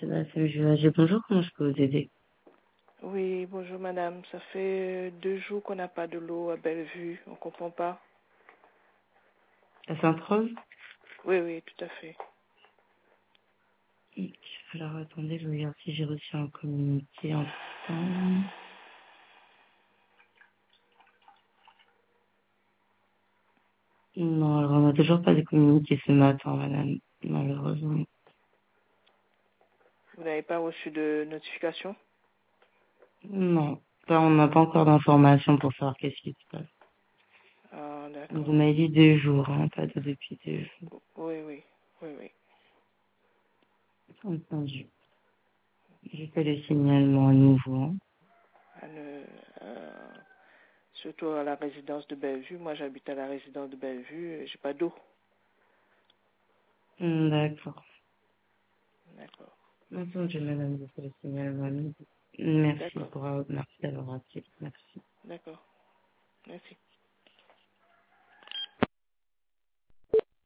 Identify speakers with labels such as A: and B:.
A: c'est la CMJAG. Bonjour, comment je peux vous aider?
B: Oui, bonjour madame. Ça fait 2 jours qu'on n'a pas de l'eau à Bellevue. On comprend pas.
A: À Sainte-Rose?
B: Oui, oui, tout à fait.
A: Ok. Alors attendez, je regarde si j'ai reçu un communiqué entre temps. Non, alors on n'a toujours pas de communiqué ce matin, madame, malheureusement.
B: Vous n'avez pas reçu de notification?
A: Non, ça, on n'a pas encore d'informations pour savoir qu'est-ce qui se passe.
B: Ah,
A: Vous
B: d'accord.
A: m'avez dit 2 jours, hein, pas de depuis 2 jours.
B: Oui, oui, oui, oui.
A: Entendu. J'ai fait le signalement à nouveau, hein.
B: À ne- euh, Surtout à la résidence de Bellevue. Moi, j'habite à la résidence de Bellevue. Et j'ai pas d'eau.
A: D'accord.
B: D'accord.
A: Entendu, madame, j'ai fait le signalement à nouveau. Merci
B: D'accord.
A: merci d'avoir appelé. Merci.
B: D'accord. Merci.